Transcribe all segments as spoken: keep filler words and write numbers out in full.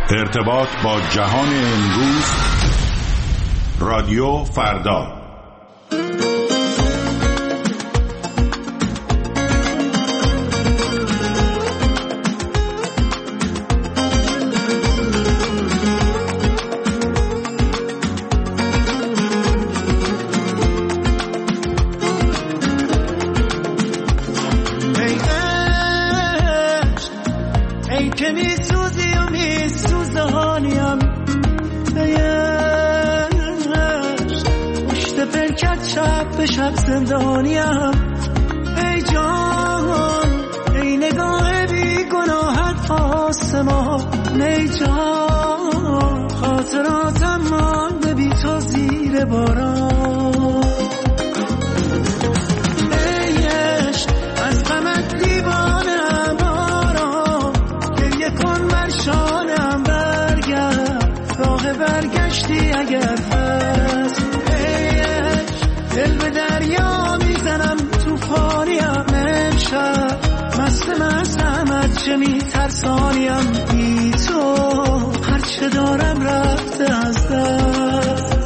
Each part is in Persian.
ارتباط با جهان امروز، رادیو فردا. شب زندانیم ای جان، ای نگاه بی گناهت آسمان، ای جان خاطراتم مانده بی تو زیر باران، ای عشق از غمت دیوانم آرام، گریه کن بر شانم برگرد، راه برگشتی اگر هست، دل به دریا میزنم توفانیم امشب، مست مستمت چه میترسانیم بی تو، هرچه دارم رفته از دست.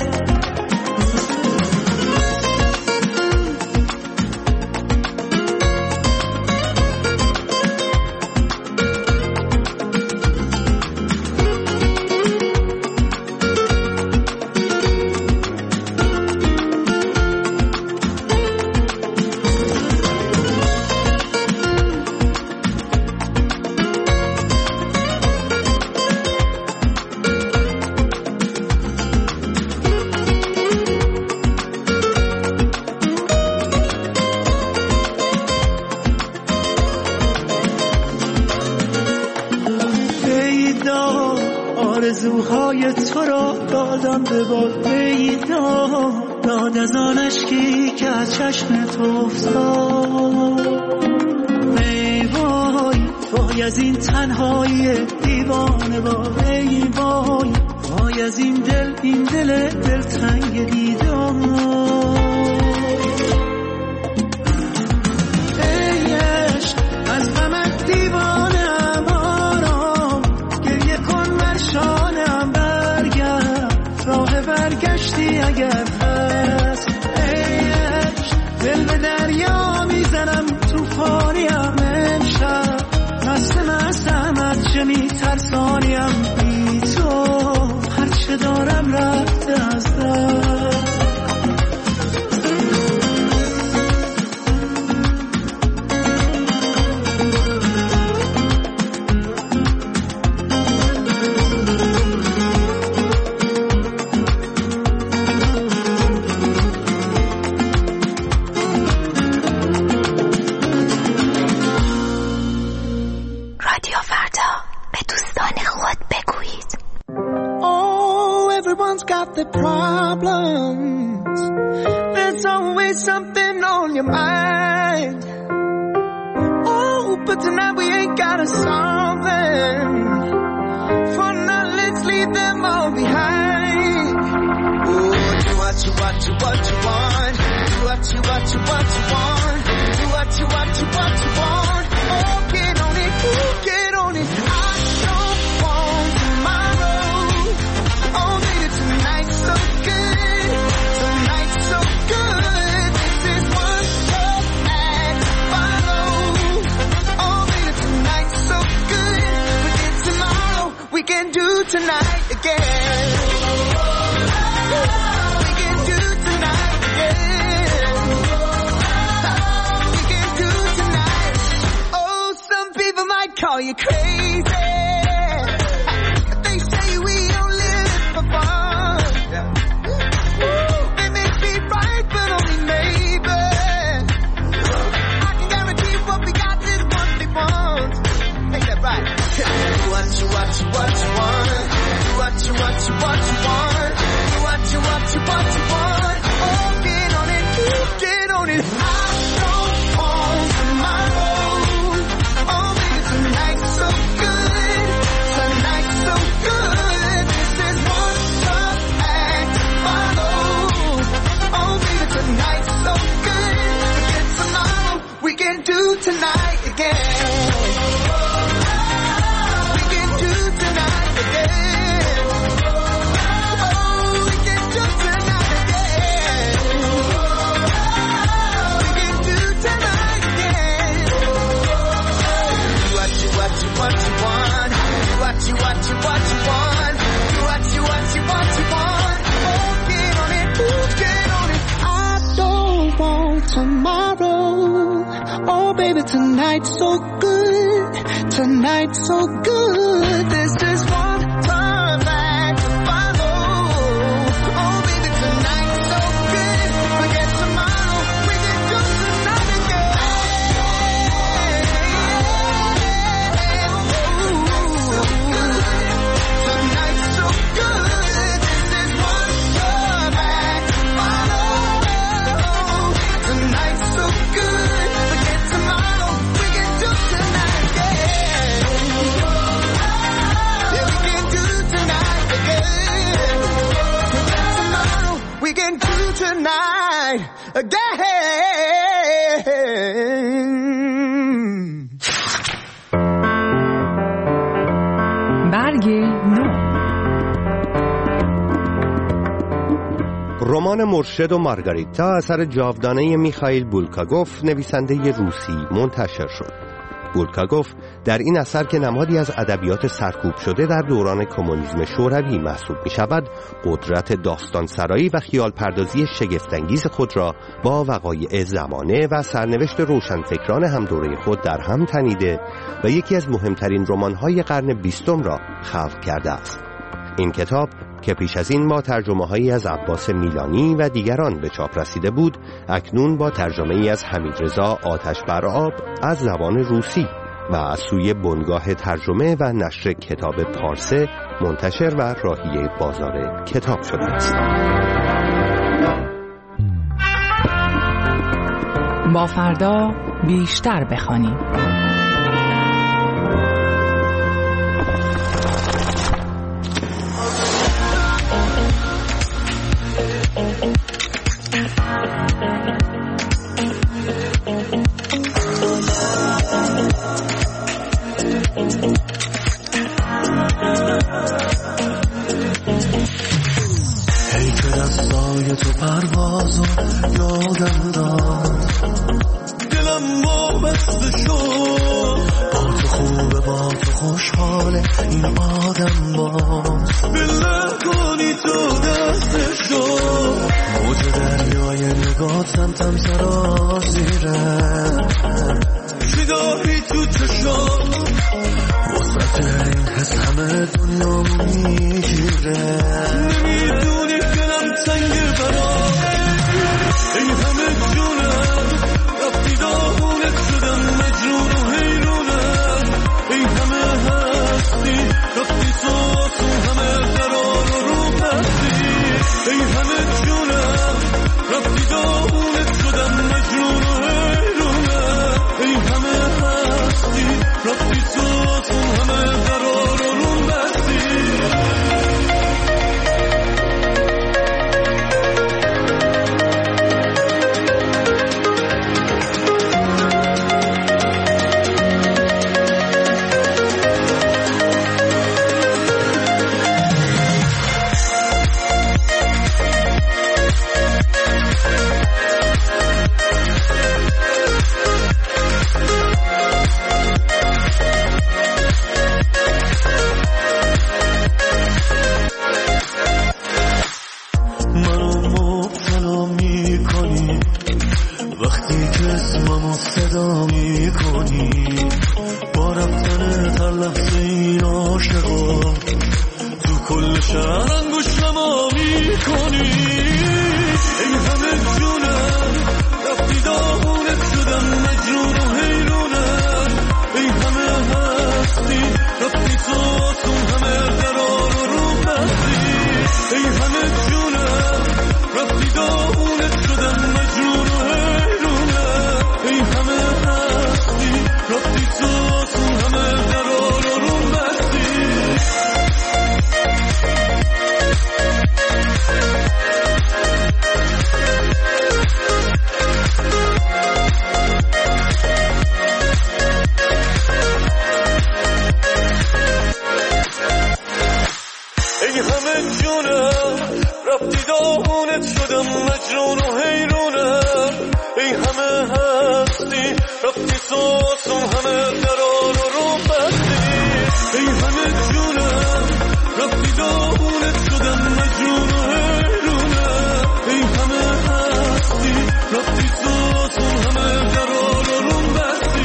آرزوهای تو را دادم به باد بیدا، داد از آن اشکی که از چشم تو افتاد، ای وای وای از این تنهایی دیوانه وای، ای وای وای از این دل، این دل دلتنگ دیدار، ای عشق از غمت دیوانه شانم برگرد، راه برگشتی اگر هست، ای عشق دل به دریا میزنم توفانیم امشب، مست مستمت چه میترسانیم بی تو، هرچه دارم رفته از دست. Got the problems, there's always something on your mind. Oh, but tonight we ain't gotta solve them. For now, let's leave them all behind. Oh, do what you want, do what you want. Do what you want, do what you want. Do what you want, do what you want. Oh, get on it, oh, get on it. I don't want tomorrow. Oh, baby, tonight's so good. Tonight's so good. This is one love act follow. Oh, baby, tonight's so good. Forget tomorrow. We can do tonight again. We can do tonight again. We can do tonight. Oh, some people might call you crazy. They say we only live for fun. They may be right, but only maybe. I can guarantee what we got is what they want. Ain't that right? Do what you want, you what you want. Do what you want, you what you want. Do what you want, you what you want. Oh, get on it, get on it. I don't want tomorrow. Oh, baby, tonight's so good. baby, tonight's so good, tonight's so good. This is one turn back to follow. Oh baby, tonight's so good. Forget tomorrow, we can do tonight again. Tonight's so good. This is one turn back to follow. Tonight's so good. Forget tomorrow, we can do tonight again. Yeah, we can do tonight again. Forget tomorrow, we can do tonight again. برگ نو. رمان مرشد و مارگاریتا اثر جاودانه میخائیل بولگاکوف نویسنده روسی منتشر شد. بولگاکوف در این اثر که نمادی از ادبیات سرکوب شده در دوران کمونیسم شوروی محسوب می شود، قدرت داستان سرایی و خیال پردازی شگفت‌انگیز خود را با وقایع زمانه و سرنوشت روشنفکران هم دوره خود در هم تنیده و یکی از مهمترین رمان‌های قرن بیستم را خلق کرده است. این کتاب که پیش از این با ترجمه‌هایی از عباس میلانی و دیگران به چاپ رسیده بود، اکنون با ترجمه‌ای از حمیدرضا آتش بر آب از زبان روسی و از سوی بنگاه ترجمه و نشر کتاب پارسه منتشر و راهی بازار کتاب شده است. با فردا بیشتر بخوانیم. هی که دستای تو پروازو یادم داد، دلم وابسته شد، با تو خوبه با تو خوشحاله این آدم باز، بله کنی تو دسته شد، موج دریای نگاه سمتم سرازیره، چی داری تو چشم وسط این حس همه دنیا میگیره، نمیدونی دلم تنگه برام، این همه جونم رفتی داغونت شدم مجنون و حیرونم، این همه هستی رفتی تو تو همه قرار و رو بستی، این همه جونم رفتی داغونت شدم مجنون و حیرونم، این همه هستی رفتی تو تو همه قرار و رو بستی. رفتی تو تو همه قرار رو بستی.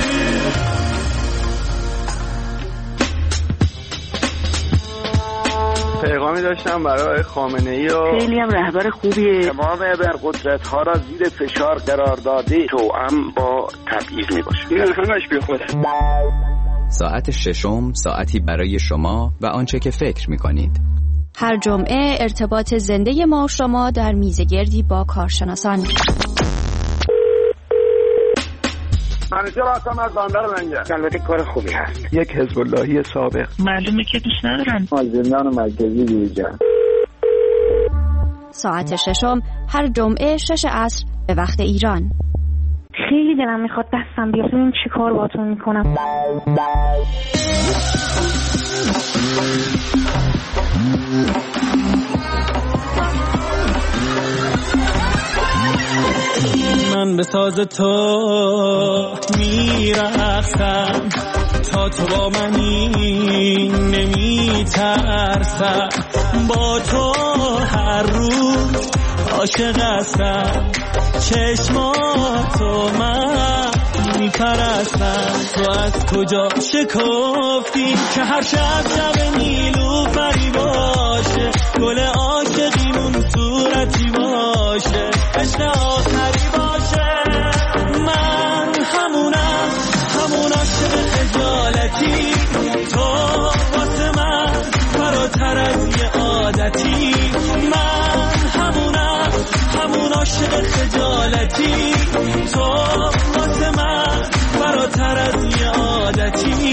پیغامی داشتم برای خامنه‌ای و خیلی هم رهبر خوبیه. تمام ابرقدرت ها را زیر فشار قرار داده توأم با تبعیض میباشه. این همش بی خوده. ساعت ششم، ساعتی برای شما و آنچه که فکر میکنید. هر جمعه ارتباط زنده ما و شما در میزگردی با کارشناسان. منیجر هستم از بندر منجر. البته کار خوبی هست. یک حزب اللهی سابق. معلومه که دوست ندارن. از زندان مرکزی بیرون. ساعت ششم هر جمعه شش عصر به وقت ایران. خیلی دلم میخواد دستم بیاد ببینم چی کار باهاتون میکنم. من به ساز تو میرقصم تا تو با منی نمیترسم، با تو هر روز عاشق هستم، چشماتو من میپرستم. تو از کجا شکفتی که هر شب شب نیلوفری باشه، گل عاشقیمون صورتی باشه، عشق آخری باشه. من همونم، همون عاشق خجالتی، تو واسه من فراتر از یه عادتی. من همونم، همون عاشق خجالتی، تو واسه من فراتر از یه عادتی.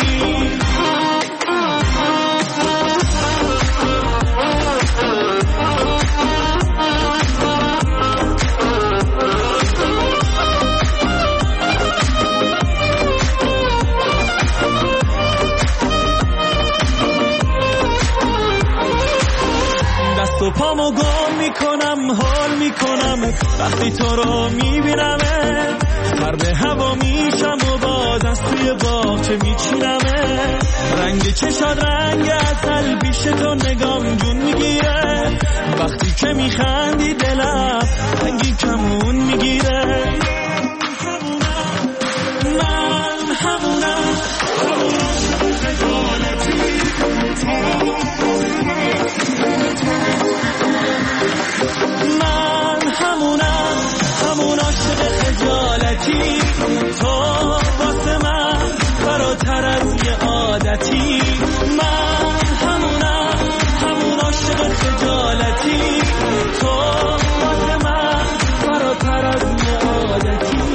دست و پامو گم میکنم، حال میکنم وقتی تو رو میبینمه، فرد هوا میشم و باز از توی باغچه میچینمه. رنگ چشاد رنگ اصل پیش تو نگام جون میگیره، وقتی که میخندی دلم رنگی کمون میگیره. من همونم، همونم خجالتی، من همونم، همون عاشق خجالتی، تو واسه من فراتر از یه عادتی. من همونم، همون عاشق خجالتی، تو واسه من فراتر از یه عادتی.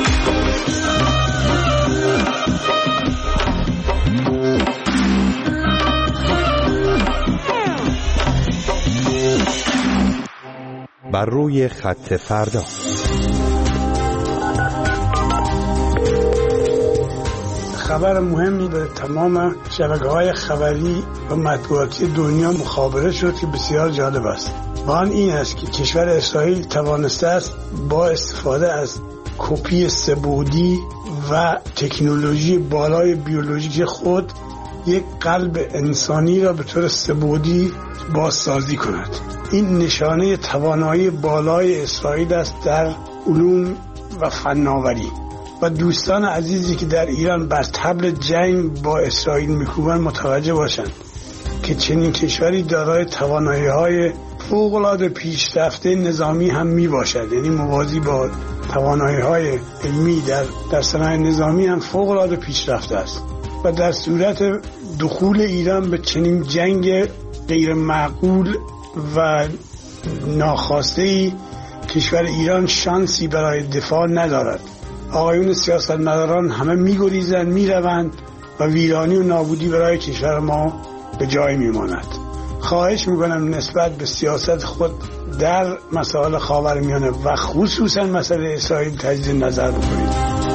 بر روی خط فردا. خبر مهمی به تمام شبکه‌های خبری و مطبوعاتی دنیا مخابره شد که بسیار جالب است. و آن این است که کشور اسرائیل توانسته است با استفاده از کپی سه‌بعدی و تکنولوژی بالای بیولوژیک خود یک قلب انسانی را به طور سه‌بعدی بازسازی کند. این نشانه توانایی بالای اسرائیل است در علوم و فناوری. و دوستان عزیزی که در ایران بر طبل جنگ با اسرائیل میکوبند متوجه باشند که چنین کشوری دارای توانایی‌های فوق‌العاده پیشرفته نظامی هم میباشد، یعنی موازی با توانایی‌های علمی در در صنایع نظامی هم فوق‌العاده پیشرفته است. و در صورت دخول ایران به چنین جنگ غیر معقول و ناخواسته کشور ایران شانسی برای دفاع ندارد. آقایون سیاستمداران همه میگریزند، میروند و ویرانی و نابودی برای کشور ما به جای میماند. خواهش میکنم نسبت به سیاست خود در مسائل خاورمیانه و خصوصا مسئله اسرائیل تجدید نظر بکنید.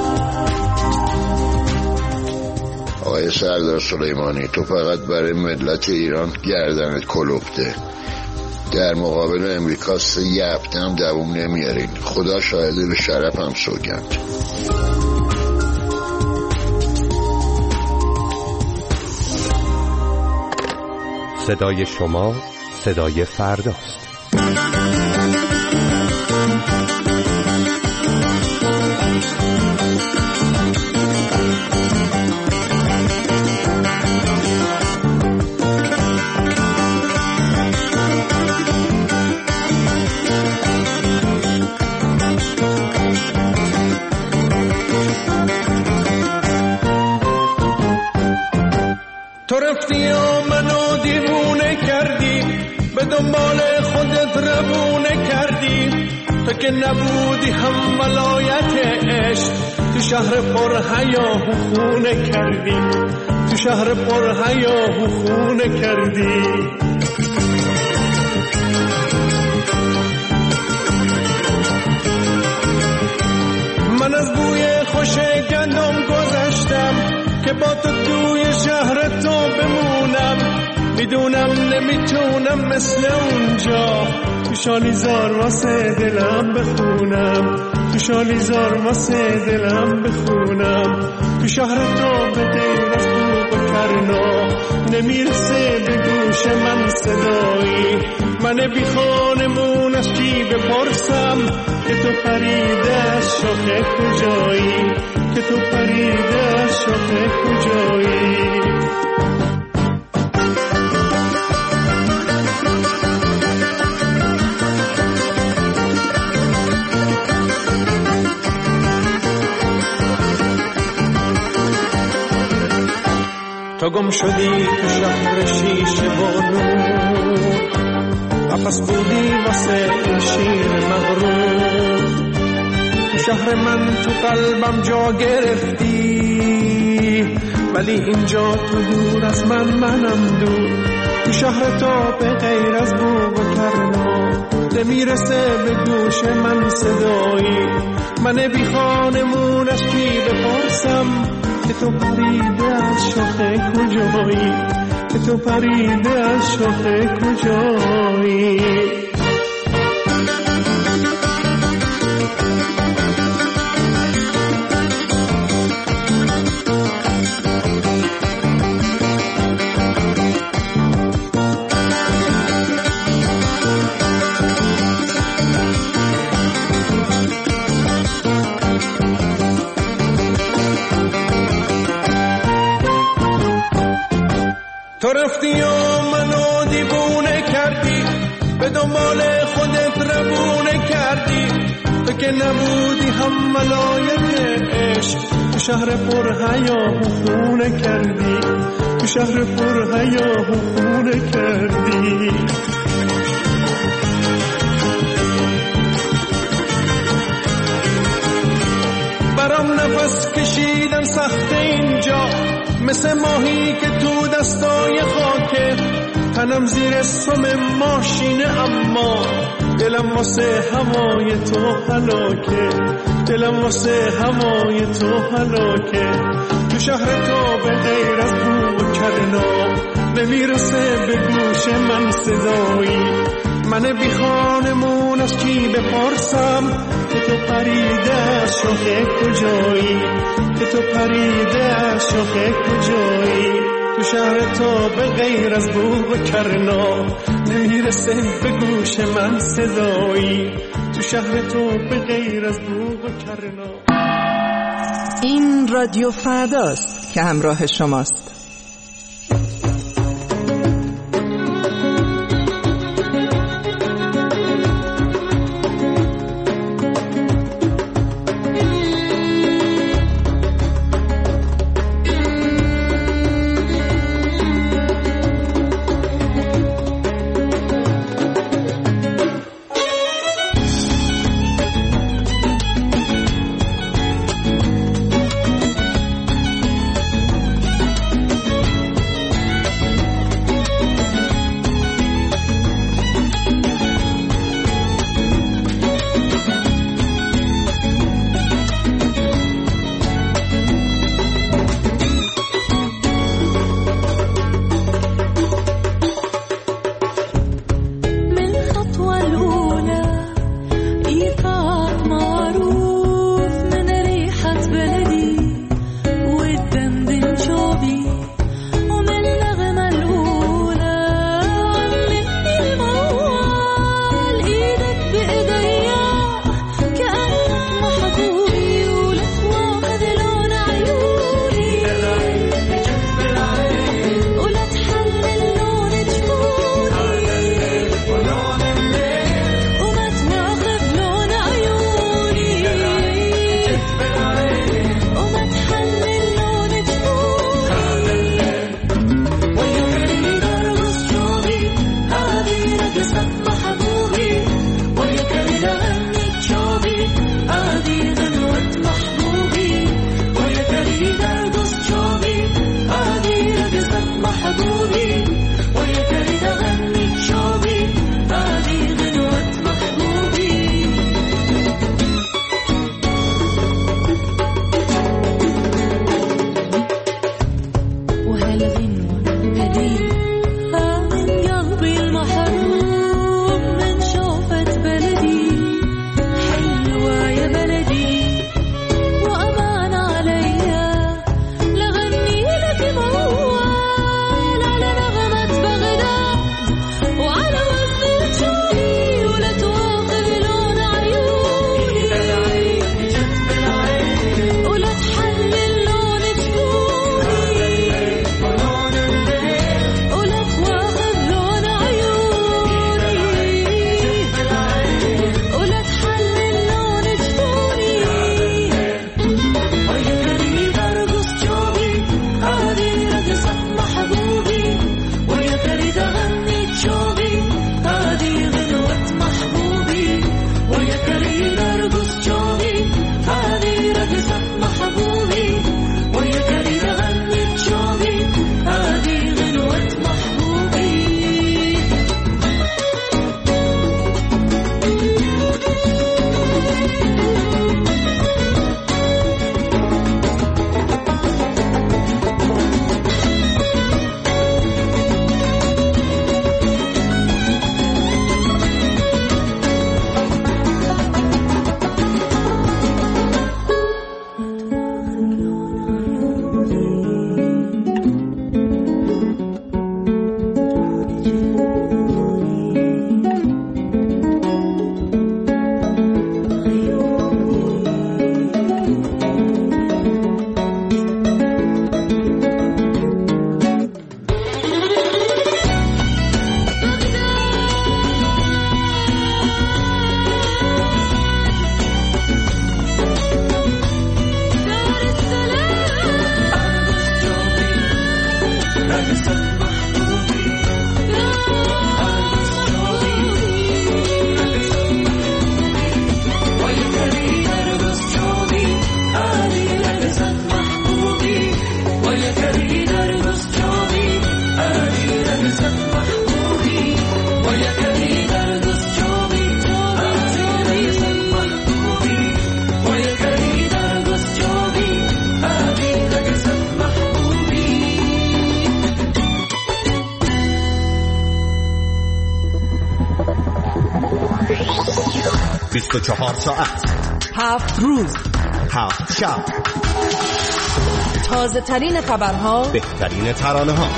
آقای سردار سلیمانی، تو فقط برای ملت ایران گردنت کلفته، در مقابل امریکا سه یه هفته هم دووم نمیارین. خدا شاهده به شرف هم سوگند. صدای شما صدای فرداست. به دنبال خودت روونه کردی، تو که نبودی هم ولایت عشق. تو شهر پر حیاه و خونه کردی، تو شهر پر حیاه و خونه کردی. من از بوی خوش گندم گذشتم که با تو توی شهر تو بمونم. میدونم نمیتونم مثل اونجا تو شالیزار واسه دلم بخونم، تو شالیزار واسه دلم بخونم. تو شهر تو به غیر از بوق و کرنا نمیرسه به گوش من صدایی. من بی خانمون از کی بپرسم که تو پریده از شاخه کجایی، که تو پریده از شاخه کجایی. تو گم شدی تو شهر شیشه و نور، قفس بودی واسه این شیر مغرور. تو شهر من تو قلبم جا گرفتی، ولی اینجا تو دور از من منم دور. تو شهر تو به غیر از بوق و کرنا نمیرسه به گوش من صدایی. من بی خانمون از کی بپرسم که تو پریده از شاخه کجایی، که تو پریده از شاخه کجایی. تو رفتی و منو دیوونه کردی، به دنبال خودت روونه کردی. تو که نبودی هم ولایت عشق، تو شهر پر حیاه و خونه کردی، تو شهر پر حیاه و خونه کردی. برام نفس کشیدن سخت اینجا، مثل ماهی که تو دستای خاکه. تنم زیر سم ماشینه اما دلم واسه هوای تو هلاکه، دلم واسه هوای تو هلاکه. تو شهر تو به غیر از بوق و کرنا نمیرسه به گوش من صدایی. من بی خانمون از کی بپرسم که تو پریده از شاخه کجایی، که تو پریده از شاخه کجایی. تو شهر تو به غیر از بوق و کرنا نمیرسه به گوش من صدایی. تو شهر تو به غیر از بوق و کرنا. این رادیو فرداست که همراه شماست. بیست و چهار ساعت، هفت روز، هفت شب، تازه ترین خبرها، بهترین ترانه ها.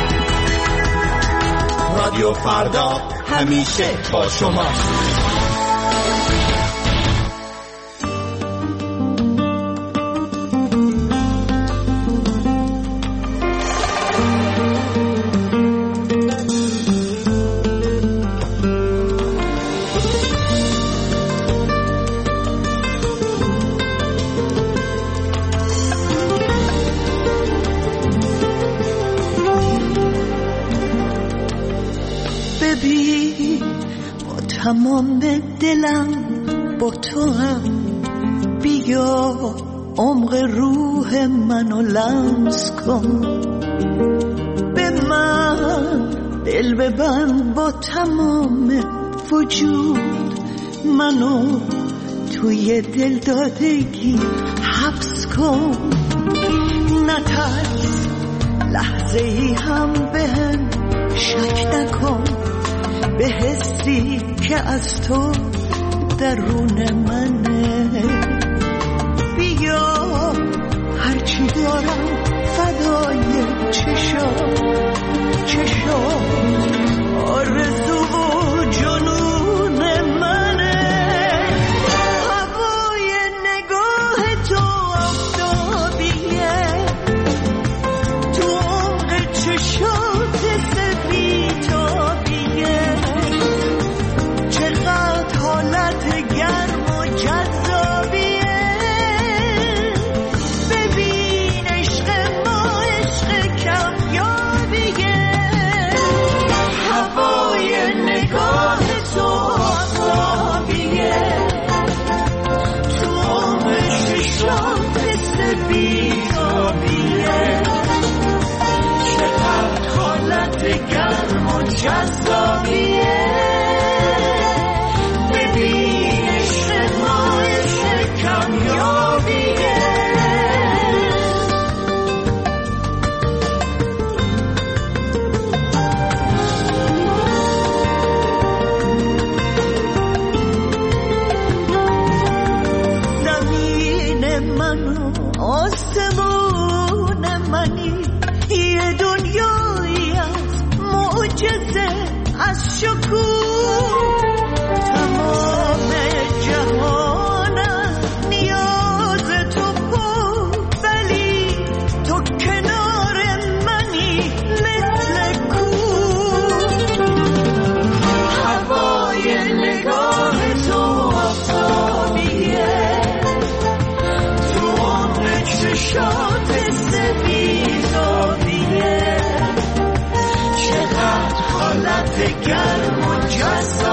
رادیو فردا همیشه با شماست. تمام دلم با تو هم، بیا عمق روح منو لمس کن، به من دل ببند با تمام وجود، منو توی دل دادگی حبس کن، نترس لحظه ای هم بهم شک نکن، به حسی که از تو درون منه، بیا هرچی دارم فدای چشام چشام، آرزو و جنون منه، هوای نگاه تو آفتابیه، تو عمق چشات سفیدابیه، چقدر حالت گرم و جذابیه، ببین عشق ما عشق کمیابیه، هوای نگاه تو آفتابیه، تو عمق چشات سفیدابیه، چقدر حالت گرم و جذابیه، ببین عشق ما عشق کمیابیه. زمین من و آسمون منی، یه دنیایی از معجزه از شکوه، تمام جهانم نیاز تو بود، ولی تو کنار منی مثل کوه، هوای نگاه تو آفتابیه، تو عمق چشات سفیدابیه، چقدر حالت گرم و جذاب